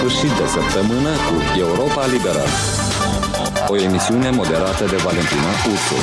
sfârșit de săptămână cu Europa Liberă. O emisiune moderată de Valentina Ursu.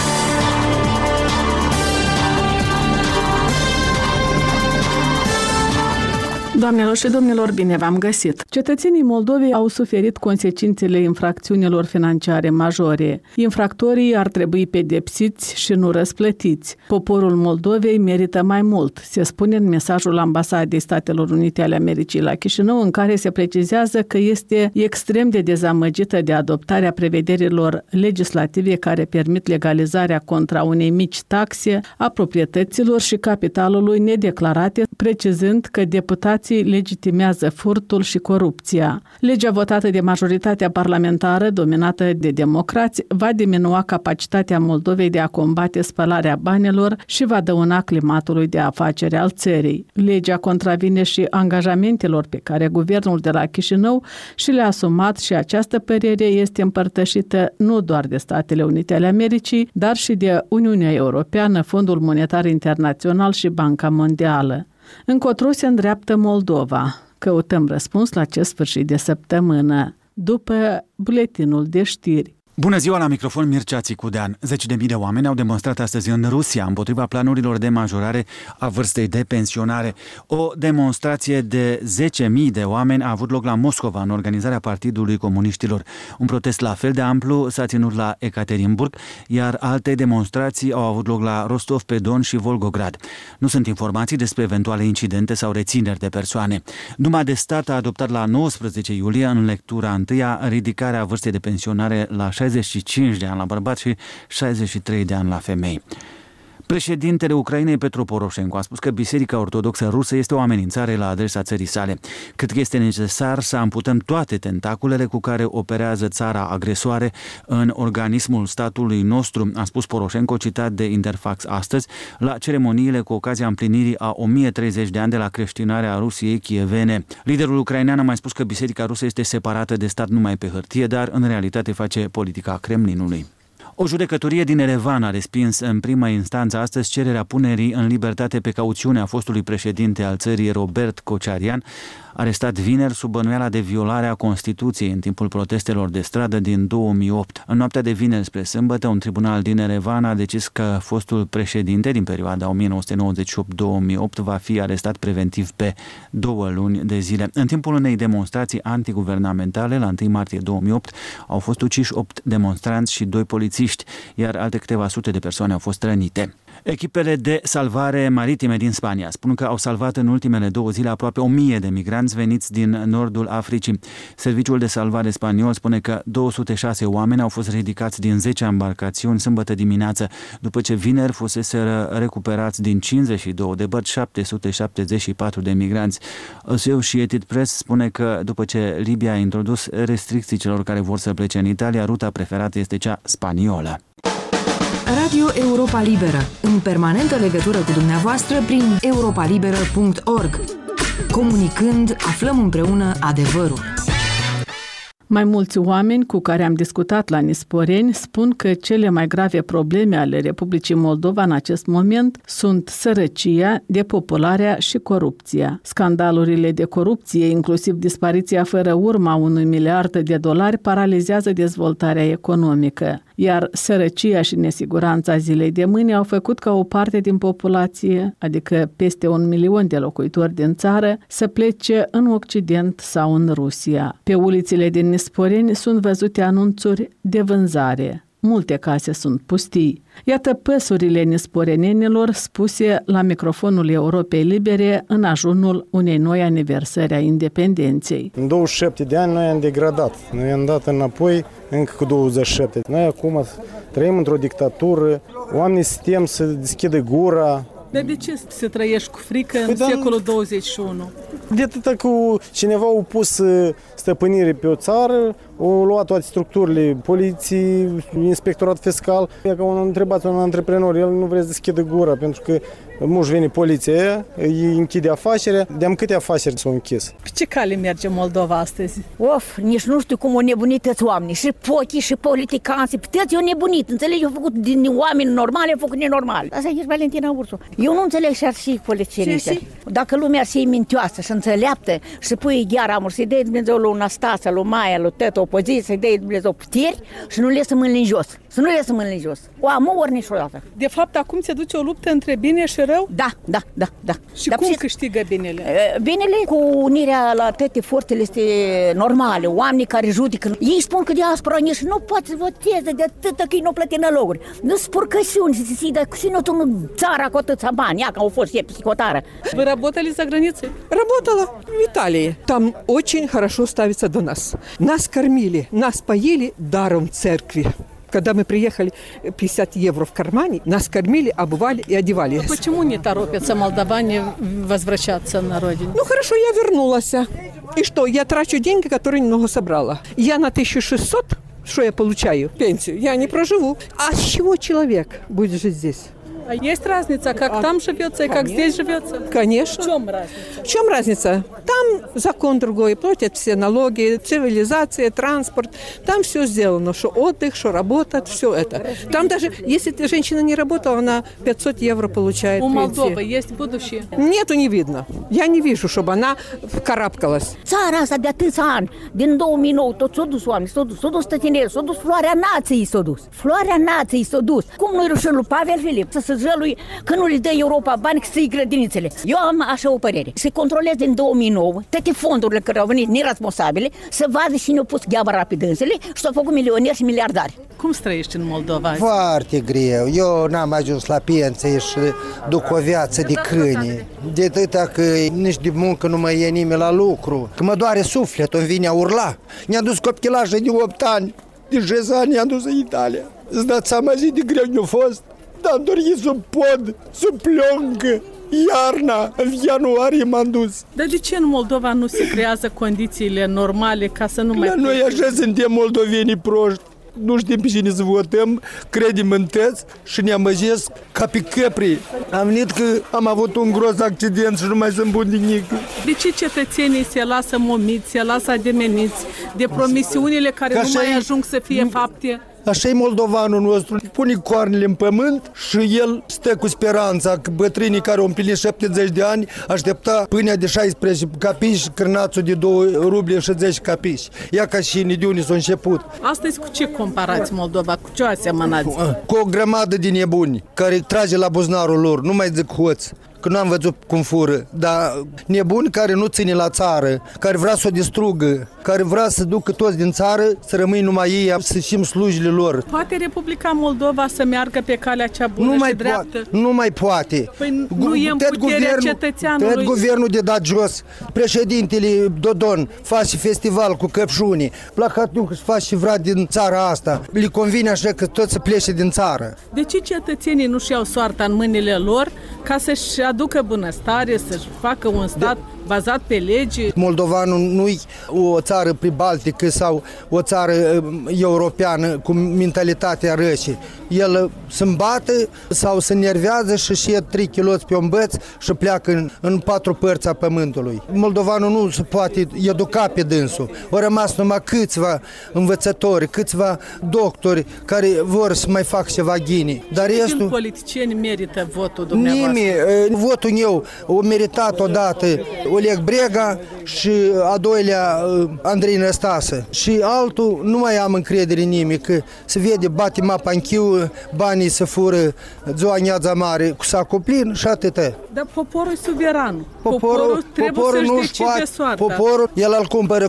Doamnelor și domnilor, bine v-am găsit! Cetățenii Moldovei au suferit consecințele infracțiunilor financiare majore. Infractorii ar trebui pedepsiți și nu răsplătiți. Poporul Moldovei merită mai mult, se spune în mesajul Ambasadei Statelor Unite ale Americii la Chișinău, în care se precizează că este extrem de dezamăgită de adoptarea prevederilor legislative care permit legalizarea contra unei mici taxe a proprietăților și capitalului nedeclarate, precizând că deputații legitimează furtul și corupția. Legea votată de majoritatea parlamentară, dominată de democrați, va diminua capacitatea Moldovei de a combate spălarea banilor și va dăuna climatului de afaceri al țării. Legea contravine și angajamentelor pe care guvernul de la Chișinău și le-a asumat și această părere este împărtășită nu doar de Statele Unite ale Americii, dar și de Uniunea Europeană, Fondul Monetar Internațional și Banca Mondială. Încotro se îndreaptă Moldova. Căutăm răspuns la acest sfârșit de săptămână, după buletinul de știri. Bună ziua, la microfon Mircea Țicudean. 10.000 de oameni au demonstrat astăzi în Rusia împotriva planurilor de majorare a vârstei de pensionare. O demonstrație de 10.000 de oameni a avut loc la Moscova, în organizarea Partidului Comuniștilor. Un protest la fel de amplu s-a ținut la Ekaterinburg, iar alte demonstrații au avut loc la Rostov-pe-Don și Volgograd. Nu sunt informații despre eventuale incidente sau rețineri de persoane. Duma de stat a adoptat la 19 iulie, în lectura întâia, ridicarea vârstei de pensionare la 65 de ani la bărbați și 63 de ani la femei. Președintele Ucrainei, Petro Poroșenko, a spus că Biserica Ortodoxă Rusă este o amenințare la adresa țării sale. Cred că este necesar să amputăm toate tentaculele cu care operează țara agresoare în organismul statului nostru, a spus Poroșenko, citat de Interfax astăzi, la ceremoniile cu ocazia împlinirii a 1030 de ani de la creștinarea Rusiei chievene. Liderul ucrainean a mai spus că Biserica Rusă este separată de stat numai pe hârtie, dar în realitate face politica Kremlinului. O judecătorie din Erevan a respins în prima instanță astăzi cererea punerii în libertate pe cauțiune a fostului președinte al țării, Robert Kocharyan, arestat vineri sub bănuiala de violare a Constituției în timpul protestelor de stradă din 2008. În noaptea de vineri spre sâmbătă, un tribunal din Erevan a decis că fostul președinte din perioada 1998-2008 va fi arestat preventiv pe 2 luni de zile. În timpul unei demonstrații antiguvernamentale, la 1 martie 2008, au fost uciși 8 demonstranți și 2 polițiști, iar alte câteva sute de persoane au fost rănite. Echipele de salvare maritime din Spania spun că au salvat în ultimele 2 zile aproape 1000 de migranți veniți din nordul Africii. Serviciul de salvare spaniol spune că 206 oameni au fost ridicați din 10 embarcațiuni sâmbătă dimineață, după ce vineri fuseseră recuperați din 52 de bărci 774 de migranți. Associated Press spune că după ce Libia a introdus restricții celor care vor să plece în Italia, ruta preferată este cea spaniolă. Radio Europa Liberă, în permanentă legătură cu dumneavoastră prin europalibera.org. Comunicând, aflăm împreună adevărul. Mai mulți oameni cu care am discutat la Nisporeni spun că cele mai grave probleme ale Republicii Moldova în acest moment sunt sărăcia, depopularea și corupția. Scandalurile de corupție, inclusiv dispariția fără urmă a $1 miliard, paralizează dezvoltarea economică, iar sărăcia și nesiguranța zilei de mâine au făcut ca o parte din populație, adică peste 1 milion de locuitori din țară, să plece în Occident sau în Rusia. Pe ulițele din Nisporeni sunt văzute anunțuri de vânzare. Multe case sunt pustii. Iată păsurile nisporenenilor spuse la microfonul Europei Libere în ajunul unei noi aniversări a independenței. În 27 de ani noi am degradat. Noi am dat înapoi încă cu 27. Noi acum trăim într-o dictatură, oamenii se tem să deschidă gura. Dar de ce să trăiești cu frică în secolul 21? De atâta că cineva a pus stăpânire pe o țară, au luat toate structurile, poliții, inspectorat fiscal. Dacă întrebați un antreprenor, el nu vrea să deschidă gura, pentru că muși vine poliția, îi închide afacerea. De-am câte afaceri s-au închis? Pe ce cale merge Moldova astăzi? Nici nu știu cum au nebunit toți oamenii, și pochii, și politicanții, toți au nebunit, înțelegi? Au făcut din oameni normali, au făcut nenormali. Asta e Valentina Ursu. Eu nu înțeleg și polițienii. Dacă lumea ar fi mintioasă și înțeleaptă și să pui gheara amur, să-i dea Dumnezeu lui Anastasia, lui Maia, lui tătă opoziție, să-i dea Dumnezeu puteri și nu le să mâinile în jos. Să nu le să mâinile în jos. O am ori niciodată. De fapt, acum se duce o luptă între bine și rău? Da. Și cum câștigă binele? Binele cu unirea la toate forțele este normale. Oamenii care judecă, ei spun că diaspora nici nu poate să voteze de atâta că ei nu plăte naloguri. Nu spun căsiuni, dar cu sine în țara cu atâția bani, ia că au fost психотара. Вы работали за границей? Работала в Италии. Там очень хорошо ставится до нас. Нас кормили, нас поели даром церкви. Когда мы приехали, 50 евро в кармане, нас кормили, обували и одевали. А почему не торопятся молдаване возвращаться на родину? Ну хорошо, я вернулась. И что, я трачу деньги, которые немного собрала. Я на 1600, что я получаю, пенсию, я не проживу. А с чего человек будет жить здесь? А есть разница, как там живется и как здесь живется? Конечно. В чем разница? В чем разница? Там закон другой, платят все налоги, цивилизация, транспорт. Там все сделано, что отдых, что работа, все это. Там даже, если женщина не работала, она 500 евро получает. У Молдовы есть будущее? Нету, не видно. Я не вижу, чтобы она карабкалась. Țara asta de atâția ani, din 2009, tot s-a dus oameni, s-a dus tătineri, s-a dus floarea nației, s-a dus. Floarea nației s-a dus. Cum nu-i rușine lui Pavel Filip să se jălui că nu le dă Europa bani să ții grădinițele? Eu am așa o părere. Se controleze din 2009 toate fondurile care au venit neresponsabile, să vadă și ne-au pus gheaba rapid însele și s-au făcut milionieri și miliardari. Cum trăiești în Moldova? Foarte greu. Eu n-am ajuns la pensie și duc o viață de câini. De atâta că nici de muncă nu mai e nimeni la lucru. Că mă doare sufletul, îmi vine a urla. Ne-a dus copilajă de 8 ani. De 6 ani ne-a dus în Italia. Îți dați seama zi de greu ne-a fost? Dar dorit sub pod, sub ploncă. Iarna, în ianuarie m-am dus. Dar de ce în Moldova nu se creează condițiile normale ca să nu mai... La noi așa suntem moldovenii proști. Nu știm pe cine să votăm, credem în tăți și ne amăjesc ca pe căpri. Am venit că am avut un gros accident și nu mai sunt bun de nimic. De ce cetățenii se lasă momiți, se lasă ademeniți de promisiunile care nu mai ajung să fie fapte? Așa e moldovanul nostru, pune coarnele în pământ și el stă cu speranța că bătrânii care au împlinit 70 de ani aștepta pâinea de 16 capici și cârnațul de 2 ruble și 10 capici. Ia ca și de unde s-a început. Astăzi cu ce comparați Moldova? Cu ce o asemănați? Cu o grămadă de nebuni care trage la buzunarul lor, nu mai zic hoți. Că nu am văzut cum fură, dar nebuni care nu ține la țară, care vrea să o distrugă, care vrea să ducă toți din țară, să rămâi numai ei, să știm slujile lor. Poate Republica Moldova să meargă pe calea cea bună și dreaptă? Nu mai poate. Păi nu e în puterea cetățeanului. Tot guvernul de dat jos, președintele Dodon face festival cu căpșunii, Plahotniuc își face și vrea din țara asta. Le convine așa că tot să plece din țară. De ce cetățenii nu-și iau soarta în mâinile lor ca să-și aducă bunăstare, să-și facă un stat bazat pe lege? Moldovanul nu-i o țară pribaltică sau o țară europeană cu mentalitatea rășii. El se îmbate sau se nervează și ia 3 kg pe un băț și pleacă în 4 părți a pământului. Moldovanul nu se poate educa pe dânsul. Au rămas numai câțiva învățători, câțiva doctori care vor să mai facă ceva ghini. Dar restul... Din politicieni merită votul dumneavoastră? Votul meu o meritat odată Oleg Brega și a doilea Andrei Năstase. Și altul nu mai am încredere în nimic, că se vede, bate mapa în chiu, banii se fură, zoaneața mare cu sacul plin și atâta. Dar poporul e suveran. Poporul trebuie să-și decide soarta. Poporul, el îl cumpără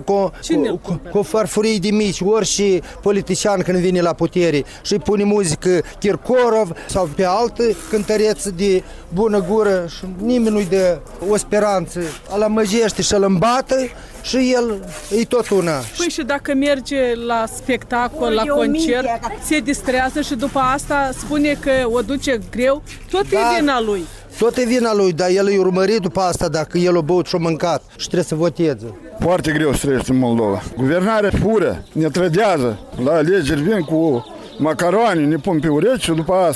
cu farfurii de mici, orice politician când vine la putere și îi pune muzică Kirkorov sau pe altă cântăreță de bună gură și nimeni nu-i dă o speranță. Îl amăjește și îl îmbată și el e tot una. Păi și dacă merge la spectacol, la concert, se distrează și după asta spune că o duce greu, tot e vina lui. Tot e vina lui, dar el e urmărit după asta dacă el o băut și-o mâncat și trebuie să voteze. Foarte greu să trăiești în Moldova. Guvernarea fură, ne trădează, la alegeri vin cu macaroni, ne pun pe urechi și după asta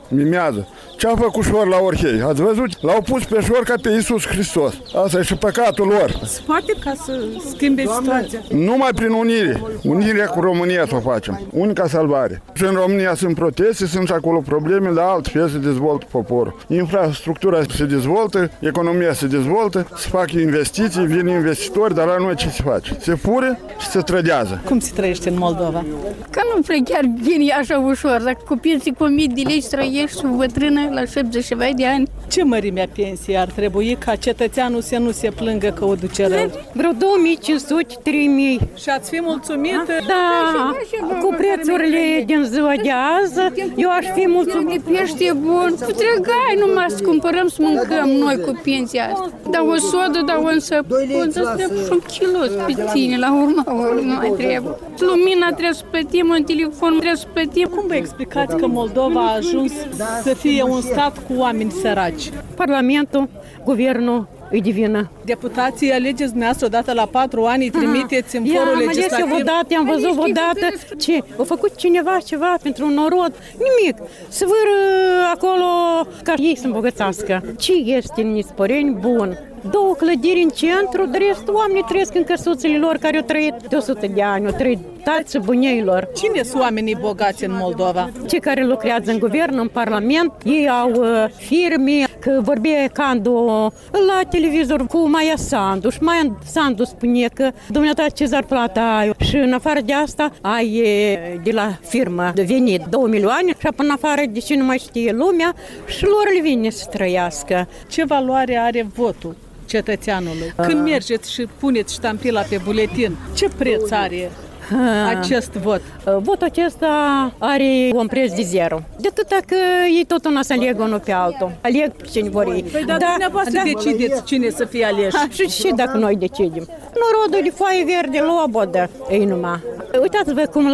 mimează. Ce-a făcut șor la Orhei? Ați văzut? L-au pus pe șor ca pe Iisus Hristos. Asta e și păcatul lor. Se poate ca să schimbe situația? Numai prin unire. Unirea cu România să o facem. Unica salvare. Și în România sunt proteste, sunt și acolo probleme, dar altfel se dezvoltă poporul. Infrastructura se dezvoltă, economia se dezvoltă, se fac investiții, vin investitori, dar la noi ce se face? Se fură și se trădează. Cum se trăiește în Moldova? Că nu prea chiar bine așa ușor. Dacă cu pensii cu 1000 de lei trăiești și bătrână la 70 de ani. Ce mărimea pensiei ar trebui ca cetățeanul să nu se plângă că o duce rău? Vreo 2500, 3000. Și ați fi mulțumită? Da, cu prețurile din ziua de azi, eu aș fi mulțumită. Pește bun, tregai numai să cumpărăm să mâncăm noi cu pensia asta. Dar o sodă, dar o săpun, să trebuie și un kilo pe tine, la urmă, nu mai trebuie. Lumina trebuie să plătim, un telefon trebuie să plătim. Cum vă explicați că Moldova a ajuns să fie un stat cu oameni săraci? Parlamentul, guvernul îi divină. Deputații alegeți dumneavoastră odată la 4 ani, îi trimiteți în forul legislativ? Am ales am văzut odată ce a făcut cineva ceva pentru un norod. Nimic. Se vâră acolo ca ei să îmbogățească. Ce este în Nisporeni bun? 2 clădiri în centru, de rest oamenii trăiesc în căsuțele lor care au trăit de 100 de ani, au trăit tați buneilor. Cine sunt oamenii bogați în Moldova? Cei care lucrează în guvern, în parlament, ei au firme, că vorbea Candu la televizor cu Maia Sandu și Maia Sandu spune că dumneata Cezar Plata ai și în afară de asta ai de la firmă de venit 2 milioane și până în afară de ce nu mai știe lumea și lor le vine să trăiască. Ce valoare are votul cetățeanului? Când mergeți și puneți ștampila pe buletin, ce preț are acest vot? Votul acesta are un preț de 0. De atâta că ei tot una să aleg unul pe altul. Aleg pe cine vor ei. Păi dar dumneavoastră decideți cine să fie aleși. Și dacă noi decidem. Norodul de foaie verde, lobodă, ei numai. Uitați-vă cum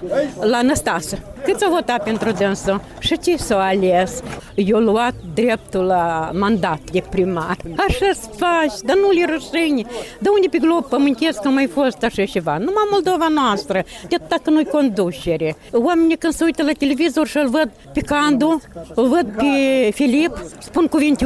la Năstase. Cât s-a votat pentru dânsul și ce s-a ales? Eu luat dreptul la mandat de primar. Așa-ți faci, dar nu le rășeni. De unde pe glob pământesc a mai fost așa ceva? Numai Moldova noastră, de atâta că nu-i conducere. Oamenii când se uită la televizor și îl văd pe Candu, îl văd pe Filip, spun cuvinte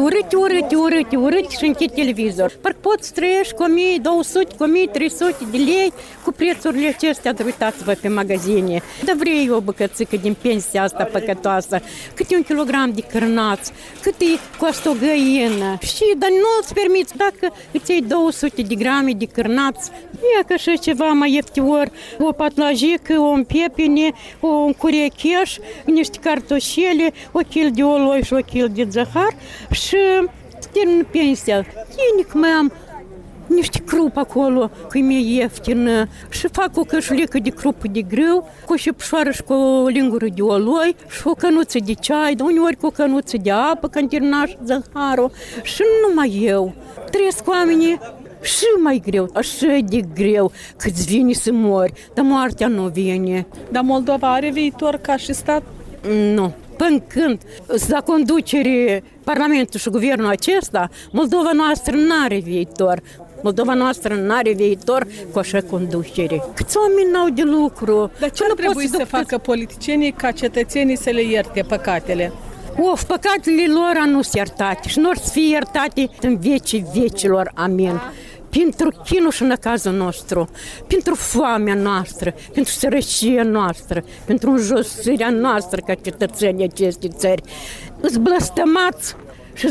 urâte și închid televizor. Parcă poți trăiești cu 1200, cu 1300 de lei cu prețurile acestea, dar uitați-vă pe magazine. Dar vrei o bucățică din pensia asta păcătoasă, cât e 1 kilogram de cârnați, cât e costă o găină. Și, dar nu îți permiți, dacă îți iei 200 de grame de cârnați, ia că așa ceva mai ieftior, o patlajică, un pepene, un curecheș, niște cartoșele, o kil de oloi și o kil de zahar și termin pensia. Ienic mai am niște crup acolo, că e mai ieftină, și fac o cășulică de crupă de grâu, cu o șepșoară și cu o lingură de oloi, și o cănuță de ceai, de uneori cu o cănuță de apă, când termina și zăharul, și numai eu. Trăiesc oamenii și mai greu, așa de greu, cât-ți vine să mori, dar moartea nu vine. Dar Moldova are viitor ca și stat? Nu. Până când la conducere Parlamentul și guvernul acesta, Moldova noastră n-are viitor. Moldova noastră n-are viitor cu așa conducere. Câți oameni n-au de lucru? Dar ce nu trebuie să facă politicienii ca cetățenii să le ierte păcatele? Păcatele lor nu sunt iertate și nu or să fie iertate în vecii vecilor. Amin. Pentru chinul și năcazul nostru, pentru foamea noastră, pentru sărăcia noastră, pentru înjosirea noastră ca cetățenii acestei țări. Îți blăstămați și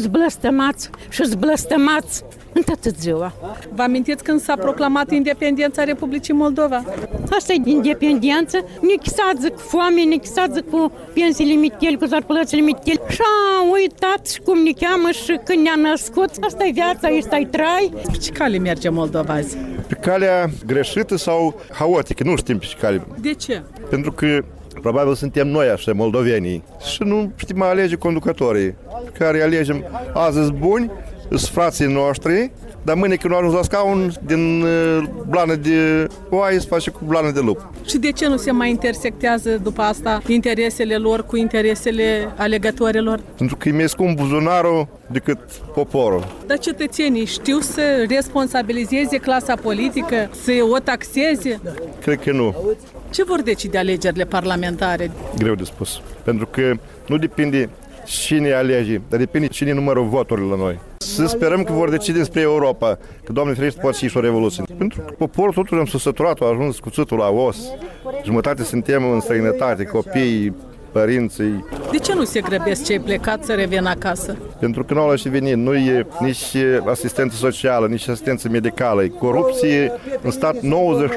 îți blăstămați în toată ziua. Vă amintiți când s-a proclamat independența Republicii Moldova? Asta e independență, nechisață cu foame, nechisață cu pensiile miteli, cu zarplățile miteli. Și am uitat și cum ne cheamă și când ne-a născut. Asta e viața, asta e trai. Pe ce cale merge Moldova azi? Pe calea greșită sau haotică, nu știm pe ce cale. De ce? Pentru că probabil suntem noi așa, moldovenii, și nu știm mai alege conducătorii, care alegem azi buni, sunt frații noștri, dar mâine când nu ajung la scaun, din blană de oaie se face cu blană de lup. Și de ce nu se mai intersectează după asta interesele lor cu interesele alegătorilor? Pentru că e mai scump buzunarul decât poporul. Dar cetățenii știu să responsabilizeze clasa politică, să o taxeze? Cred că nu. Ce vor decide alegerile parlamentare? Greu de spus. Pentru că nu depinde cine alege, dar depinde cine numără voturile la noi. Să sperăm că vor decide spre Europa, că, Doamne ferește, poate și o revoluție. Pentru că poporul totuși am săturat, a ajuns cuțitul la os. Jumătate suntem în străinătate, copii, părinții. De ce nu se grăbesc cei plecați să revină acasă? Pentru că nu au la și venit, nu e nici asistență socială, nici asistență medicală. E corupție în stat 99,9%,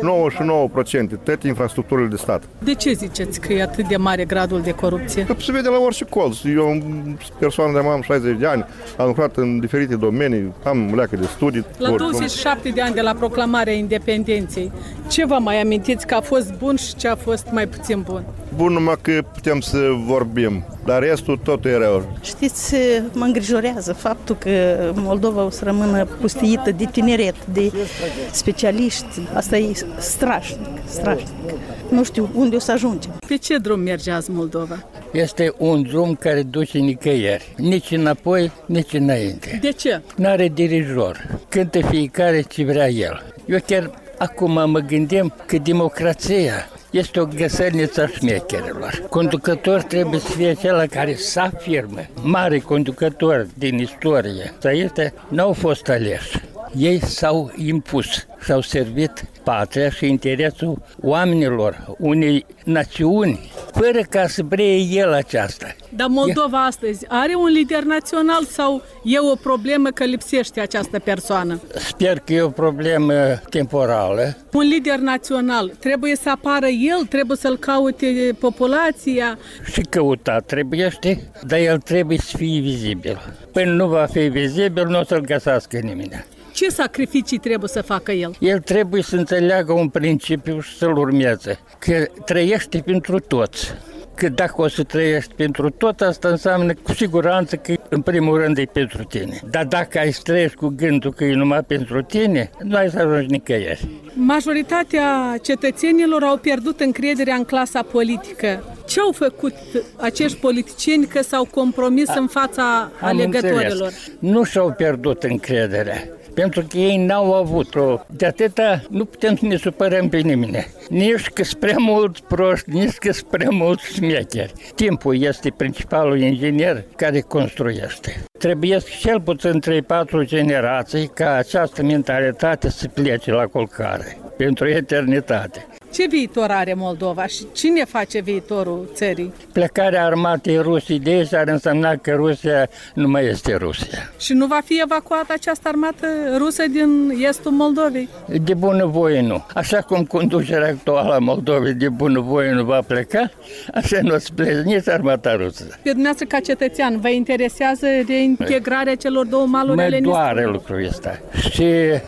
toate infrastructurile de stat. De ce ziceți că e atât de mare gradul de corupție? Că se vede la orice colț. Eu am persoană de am 60 de ani, am lucrat în diferite domenii, am leacă de studii. La 27 de ani de la proclamarea independenței, ce vă mai amintiți că a fost bun și ce a fost mai puțin bun? Bun numai că putem să vorbim, dar restul totul e rău. Știți, mă îngrijorează faptul că Moldova o să rămână pustiită de tineret, de specialiști. Asta e strașnic, strașnic. Nu știu unde o să ajungem. Pe ce drum merge azi Moldova? Este un drum care duce nicăieri, nici înapoi, nici înainte. De ce? N-are dirijor, cântă fiecare ce vrea el. Eu chiar acum mă gândim că democrația este o găsălniță a șmecherilor. Conducător trebuie să fie acela care să afirmă. Mari conducători din istorie, n-au fost aleși. Ei s-au impus și au servit patria și interesul oamenilor, unei națiuni, fără ca să breie el aceasta. Dar Moldova astăzi are un lider național sau e o problemă că lipsește această persoană? Sper că e o problemă temporală. Un lider național trebuie să apară el, trebuie să-l caute populația. Și căutat trebuiește, dar el trebuie să fie vizibil. Până nu va fi vizibil, nu o să-l găsească nimeni. Ce sacrificii trebuie să facă el? El trebuie să înțeleagă un principiu și să-l urmeze, că trăiește pentru toți. Că dacă o să trăiești pentru tot, asta înseamnă cu siguranță că în primul rând e pentru tine. Dar dacă ai să trăiești cu gândul că e numai pentru tine, nu ai să ajungi nicăieri. Majoritatea cetățenilor au pierdut încrederea în clasa politică. Ce au făcut acești politicieni că s-au compromis în fața alegătorilor? Nu și-au pierdut încrederea. Pentru că ei n-au avut-o. De atâta nu putem să ne supărăm pe nimeni. Nici că sunt prea mulți proști, nici că sunt prea mulți șmecheri. Timpul este principalul inginer care construiește. Trebuie cel puțin 3-4 generații ca această mentalitate să plece la culcare pentru eternitate. Ce viitor are Moldova și cine face viitorul țării? Plecarea armatei Rusiei de aici ar însemna că Rusia nu mai este Rusia. Și nu va fi evacuată această armată rusă din estul Moldovei? De bunăvoie nu. Așa cum conducerea actuală a Moldovei de bunăvoie nu va pleca, așa nu o să plece nici armata rusă. Pe dumneavoastră ca cetățean, vă interesează reintegrarea celor două maluri ale Nistrului? Mă doare lucrul ăsta. Și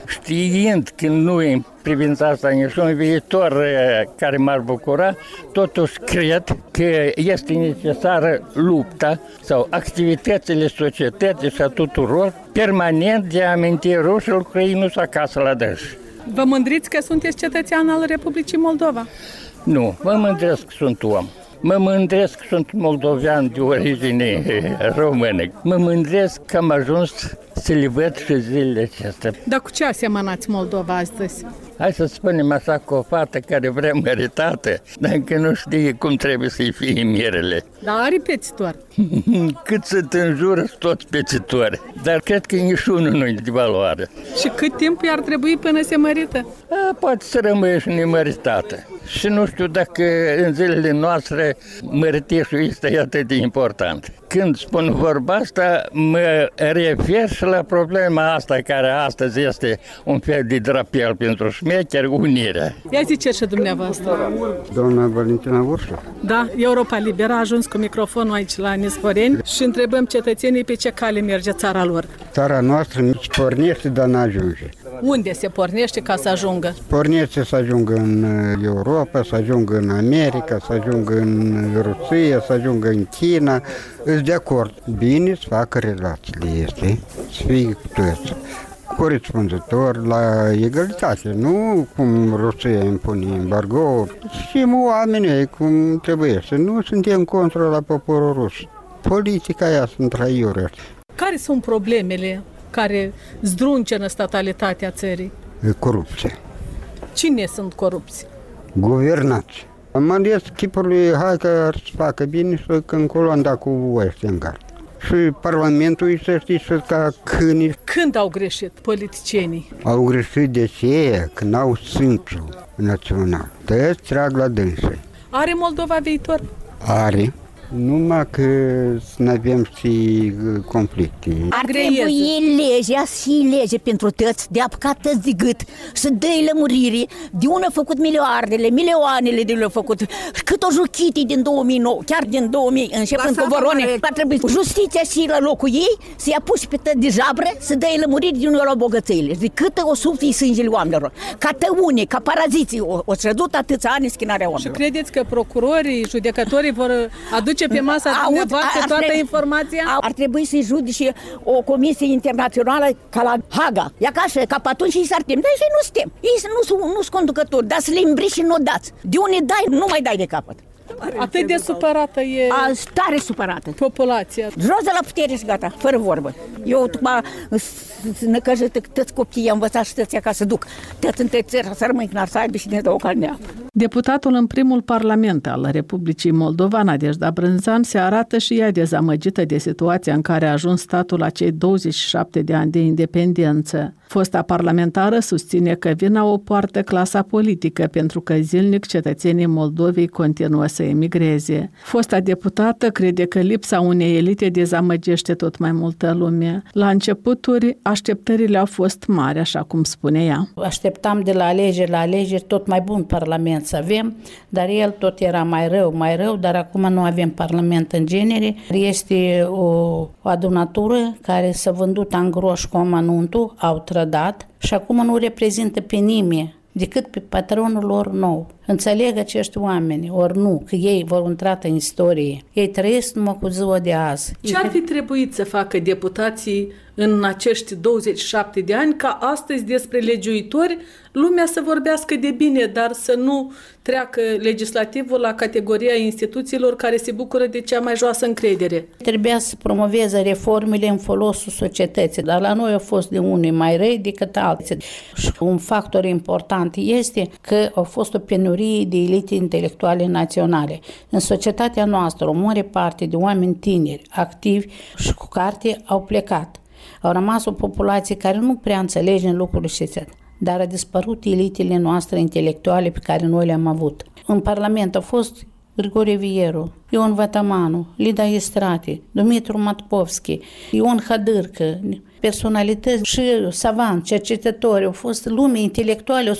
știind că nu e în privința asta niciun viitor care m-ar bucura, totuși cred că este necesară lupta sau activitățile societății și a tuturor permanent de a aminti rușilor că ei nu sunt acasă la dâns. Vă mândriți că sunteți cetățean al Republicii Moldova? Nu, mă mândresc că sunt om. Mă mândresc că sunt moldovean de origine română. Mă mândresc că am ajuns să le văd și zilele acestea. Dar cu ce asemănați Moldova astăzi? Hai să spunem așa, cu o fată care vrea măritată, dar încă nu știe cum trebuie să-i fie mirele. Dar are pețitor. Cât sunt în jur, sunt toți pețitori. Dar cred că niciunul nu e de valoare. Și cât timp i-ar trebui până se mărită? Poate să rămâie și nemăritată. Și nu știu dacă în zilele noastre măritișul este atât de important. Când spun vorba asta, mă refer și la problema asta care astăzi este un fel de drapel pentru șmecheri, unirea. Ia ziceți și dumneavoastră. Doamna Valentina Ursu. Da, Europa Liberă a ajuns cu microfonul aici la Nisporeni și întrebăm cetățenii pe ce cale merge țara lor. Țara noastră nici pornește, dar n-ajunge. Unde se pornește ca să ajungă? Pornește să ajungă în Europa, să ajungă în America, să ajungă în Rusia, să ajungă în China. Îți de acord. Bine să facă relațiile este, să fie cu toți corespunzător la egalitate, nu cum Rusia impune embargo. Știm oamenii cum trebuie, să nu suntem contra la poporul rus. Politica aia sunt raiuri. Care sunt problemele care zdruncenă statalitatea țării? Corupție. Cine sunt corupți? Guvernați. Am ales chipul lui hai că ar să facă bine și că încolo am dat cu Westengard. Și Parlamentul, să știți, ca câini. Când au greșit politicienii? Au greșit de ce? Că n-au simplu național. Tăiesc trag la dânsă. Are Moldova viitor? Are. Numai că să nu avem și conflicte. Ar trebui legea și lege pentru toți, de apucat toți de gât, să dă-i lămuriri, de unde au făcut milioanele de le-au făcut, cât o juchitii din 2009, chiar din 2000, începând cu Vorone, ar trebui justiția și la locul ei, să-i apuci pe tot de jabră, să dă-i lămuriri de unde au luat bogățăile, de cât o sufli sângele oamenilor, ca tăune, ca paraziții, o ședut atâția ani schinarea oamenilor. Și credeți că procurorii, judecătorii vor aduce pe masa dumneavoastră toată informația? Ar trebui să-i judice o comisie internațională ca la Haga. Ia ca așa, ca pe atunci ei s-ar teme. Dar ei nu suntem. Ei nu sunt conducători, dar să le îmbrici și nu o dați. De unde dai, nu mai dai de capăt. Atât de supărată e... Tare supărată. Populația. Jos de la putere și gata, fără vorbă. Eu năcăjit toți copiii, am învățat și toți ca să duc. Toți între țări să rămâi când ar să aibă și ne dă o calnea. Deputatul în primul parlament al Republicii Moldova, Nadejda Brânzan, se arată și ea dezamăgită de situația în care a ajuns statul la cei 27 de ani de independență. Fosta parlamentară susține că vina o poartă clasa politică, pentru că zilnic cetățenii Moldovei continuă să emigreze. Fosta deputată crede că lipsa unei elite dezamăgește tot mai multă lume. La începuturi, așteptările au fost mari, așa cum spune ea. Așteptam de la alegeri tot mai bun parlament să avem, dar el tot era mai rău, dar acum nu avem parlament în genere. Este o adunatură care s-a vândut în groș cu amănuntul, au trădat și acum nu reprezintă pe nimeni decât pe patronul lor nou. Înțeleg acești oameni, ori nu, că ei vor intra în istorie. Ei trăiesc numai cu ziua de azi. Ce ar fi trebuit să facă deputații în acești 27 de ani ca astăzi despre legiuitori lumea să vorbească de bine, dar să nu treacă legislativul la categoria instituțiilor care se bucură de cea mai joasă încredere? Trebuia să promoveze reformele în folosul societății, dar la noi au fost de unii mai răi decât alții. Și un factor important este că au fost o penurie de elite intelectuale naționale. În societatea noastră, o mare parte de oameni tineri, activi și cu carte au plecat. Au rămas o populație care nu prea înțelege în lucrurile acestea, dar a dispărut elitele noastre intelectuale pe care noi le-am avut. În Parlament au fost Grigore Vieru, Ion Vatamanu, Lida Estrate, Dumitru Matpovski, Ion Hadârcă, personalități și savanți, cercetători, au fost lume intelectuale, 120-30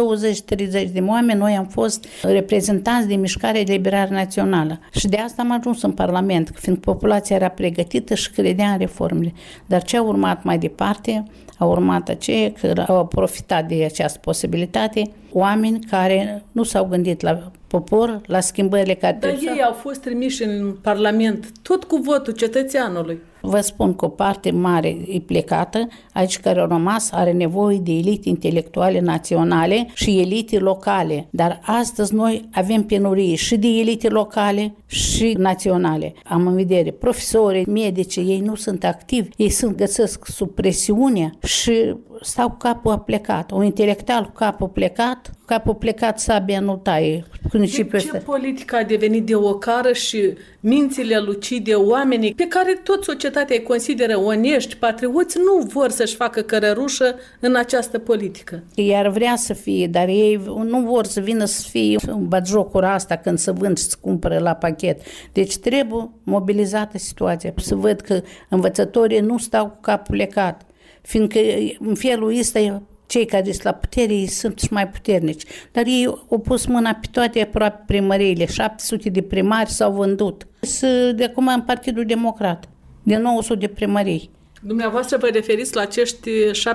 de oameni, noi am fost reprezentanți de mișcarea de liberare națională. Și de asta am ajuns în Parlament, fiindcă populația era pregătită și credea în reformele. Dar ce a urmat mai departe? A urmat aceea că au profitat de această posibilitate oameni care nu s-au gândit la popor, la schimbările care... Dar ei au fost trimiși în Parlament tot cu votul cetățeanului. Vă spun că o parte mare e plecată, aici care au rămas are nevoie de elite intelectuale naționale și elite locale. Dar astăzi noi avem penurie și de elite locale și naționale. Am în vedere profesori, medici, ei nu sunt activi, ei găsesc sub presiune și stau cu capul plecat. Un intelectual cu capul plecat, sabia nu taie. Ce politică a devenit de ocară și mințile lucide oamenii pe care tot societatea îi consideră onești, patrioți, nu vor să-și facă cărărușă în această politică. Iar vrea să fie, dar ei nu vor să vină să fie batjocura asta când se vând și se cumpără la pachet. Deci trebuie mobilizată situația. Să văd că învățătorii nu stau cu capul plecat, fiindcă în felul ăsta cei care sunt la putere ei sunt și mai puternici. Dar ei au pus mâna pe toate aproape primăriile. 700 de primari s-au vândut. De acum în Partidul Democrat. De 900 de primării. Dumneavoastră vă referiți la acești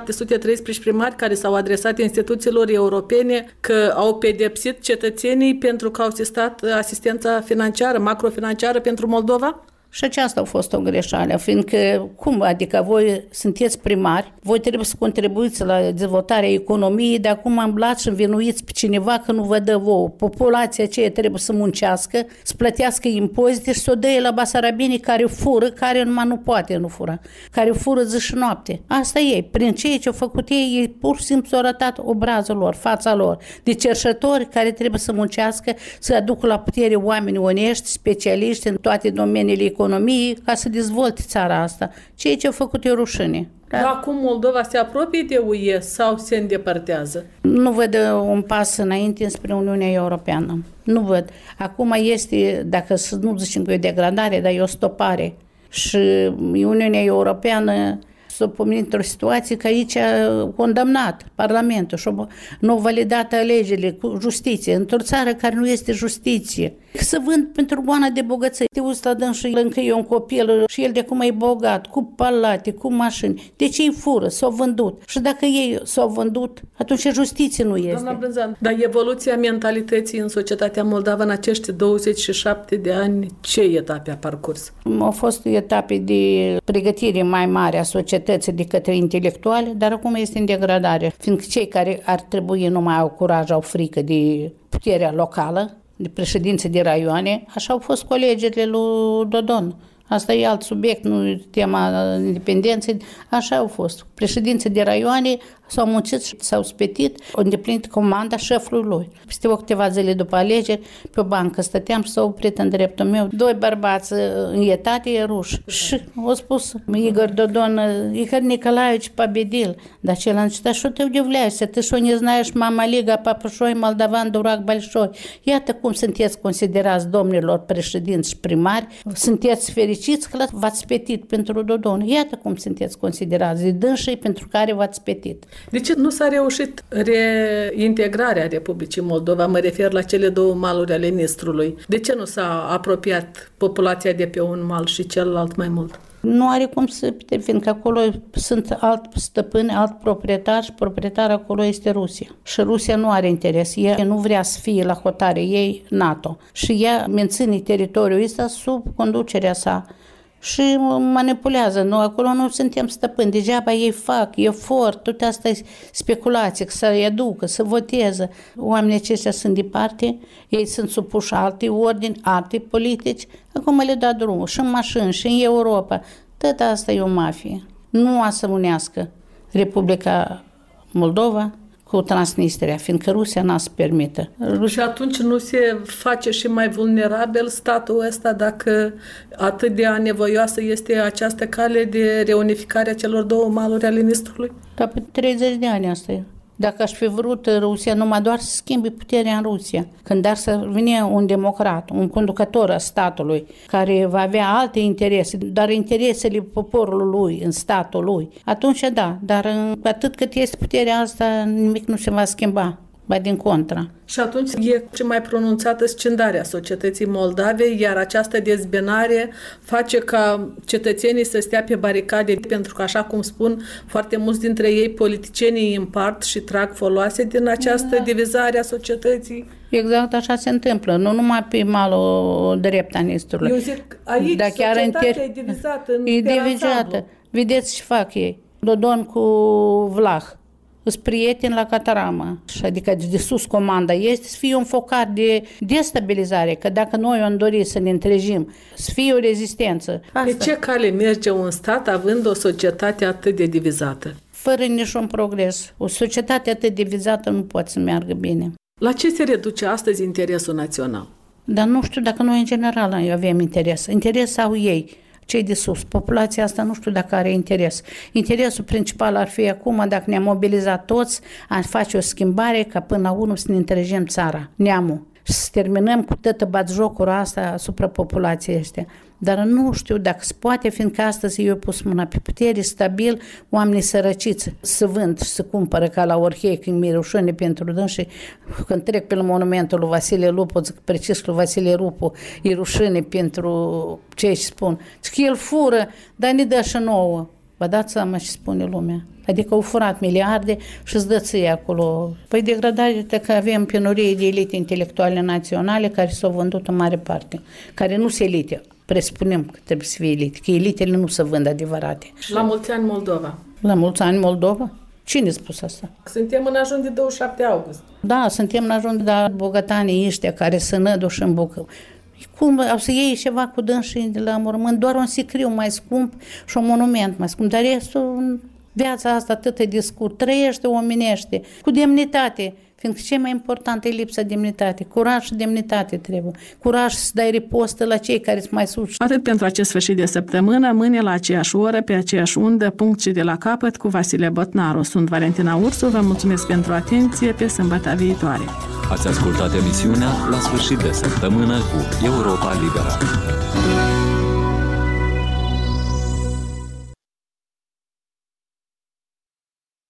713 primari care s-au adresat instituțiilor europene că au pedepsit cetățenii pentru că au sistat asistența financiară, macrofinanciară pentru Moldova? Și aceasta a fost o greșeală, fiindcă, cum, adică voi sunteți primari, voi trebuie să contribuiți la dezvoltarea economiei, de acum îmblați și învinuiți pe cineva că nu vă dă vouă. Populația aceea trebuie să muncească, să plătească impozite și să o dăie la basarabinii care fură, care numai nu poate nu fura, care fură zi și noapte. Asta e, prin ceea ce au făcut ei pur și simplu au arătat obrazul lor, fața lor, de cerșători care trebuie să muncească, să aducă la putere oameni onești, specialiști în toate domeniile economiei, economie ca să dezvolte țara asta. Ceea ce a făcut e rușine. Dar acum Moldova se apropie de UE sau se îndepărtează? Nu văd un pas înainte spre Uniunea Europeană. Nu văd. Acum este, dacă să nu zicem că e o degradare, dar e o stopare. Și Uniunea Europeană s-a pomenit într-o situație că aici a condamnat Parlamentul și nu a validat alegerile cu justiție, într-o țară care nu este justiție. Să vând pentru goana de bogăție. Te uiți la dâns și încă e un copil și el de cum e bogat, cu palate, cu mașini. De ce îi fură? S-au vândut. Și dacă ei s-au vândut, atunci justiție nu este. Doamna Brânzan, dar evoluția mentalității în societatea moldavă în acești 27 de ani, ce etape a parcurs? Au fost etape de pregătire mai mare a societății de către intelectuali, dar acum este în degradare, fiindcă cei care ar trebui nu mai au curaj, au frică de puterea locală, de președinți de raioane, așa au fost colegele lui Dodon. Asta e alt subiect, nu e tema independenței, așa au fost. Președinții de raioane s-au muncit și s-au spetit, au îndeplinit comanda șefului lui. Peste câteva zile după alegeri, pe o bancă stăteam și s-au oprit în dreptul meu 2 bărbați în etate ruși. Și au spus Igor Dodon, Igor Nicolaevici Победил. Dar cel a zis, что ты удивляешься? Ты что, не знаешь, мама Liga, papa Șoi, moldovan, durac большой. Iată cum sunteți considerați, domnilor președinți și primari, sunteți fericiți că v-ați spetit pentru Dodon. Iată cum sunteți considerați, de dânsii pentru care v-ați spetit. De ce nu s-a reușit reintegrarea Republicii Moldova? Mă refer la cele 2 maluri ale Nistrului. De ce nu s-a apropiat populația de pe un mal și celălalt mai mult? Nu are cum să, fiindcă acolo sunt alt stăpâni, alt proprietar și proprietar acolo este Rusia. Și Rusia nu are interes. Ea nu vrea să fie la hotare ei NATO. Și ea menține teritoriul ăsta sub conducerea sa. Și manipulează. Nu, acolo nu suntem stăpâni. Degeaba ei fac efort, toate asta e speculație, să-i aducă, să voteze. Oamenii aceștia sunt departe, ei sunt supuși alte ordini, alte politici. Acum le dă drumul și în mașini, și în Europa. Tot asta e o mafie. Nu a să unească Republica Moldova cu Transnistria, fiindcă Rusia n-a să permită. Și atunci nu se face și mai vulnerabil statul ăsta dacă atât de anevoioasă este această cale de reunificare a celor 2 maluri ale Nistrului? Dar pe 30 de ani asta e. Dacă aș fi vrut Rusia numai doar să schimbe puterea în Rusia, când ar să vină un democrat, un conducător al statului, care va avea alte interese, dar interesele poporului lui, în statul lui, atunci da, dar atât cât este puterea asta, nimic nu se va schimba. Ba din contra. Și atunci e și mai pronunțată scindarea societății moldave, iar această dezbinare face ca cetățenii să stea pe baricade, pentru că, așa cum spun, foarte mulți dintre ei, politicienii împart și trag foloase din această divizare a societății. Exact așa se întâmplă, nu numai pe malul drept a Nistrului. Eu zic, aici dar chiar societatea e divizată în divizată. Vedeți ce fac ei. Dodon cu Vlah. Sunt prieteni la Cataramă, adică de sus comanda este să fie un focar de destabilizare, că dacă noi am dorit să ne întregim, să fie o rezistență. Pe ce cale merge un stat având o societate atât de divizată? Fără niciun progres. O societate atât de divizată nu poate să meargă bine. La ce se reduce astăzi interesul național? Dar nu știu dacă noi în general avem interes. Interes au ei. Cei de sus. Populația asta nu știu dacă are interes. Interesul principal ar fi acum, dacă ne-am mobilizat toți, a face o schimbare ca până la urmă să ne întregem țara, neamul. Și să terminăm cu toată batjocura asta asupra populației astea. Dar nu știu dacă se poate, fiindcă astăzi eu pus mâna pe putere, stabil, oamenii sărăciți să vând și să cumpără ca la Orhei, când mi-e rușine pentru dânsii. Când trec pe monumentul lui Vasile Lupu, zic precis lui Vasile Lupu, e rușine pentru ce spun. Zic că el fură, dar ne dă și nouă. Vă dați seama ce spune lumea. Adică au furat miliarde și îți dă ție acolo. Păi degradare că avem penurie de elite intelectuale naționale care s-au vândut în mare parte, care nu se elite. Presupunem că trebuie să fie elite, că elitele nu se vând adevărate. La mulți ani Moldova. La mulți ani Moldova? Cine a spus asta? Suntem în ajun de 27 august. Da, suntem în ajun, dar bogătanii ăștia care se năduși în bucă. Cum au să iei ceva cu dânsii de la mormânt? Doar un sicriu mai scump și un monument mai scump, dar restul Viața asta atât de scurt, trăiește omenește, cu demnitate, fiindcă ce mai important e lipsa demnitate. Curaj și demnitate trebuie. Curaj să dai ripostă la cei care sunt mai sus. Atât pentru acest sfârșit de săptămână, mâine la aceeași oră, pe aceeași undă, punct și de la capăt cu Vasile Botnaru. Sunt Valentina Ursu, vă mulțumesc pentru atenție, pe sâmbătă viitoare. Ați ascultat emisiunea La sfârșit de săptămână cu Europa Liberă.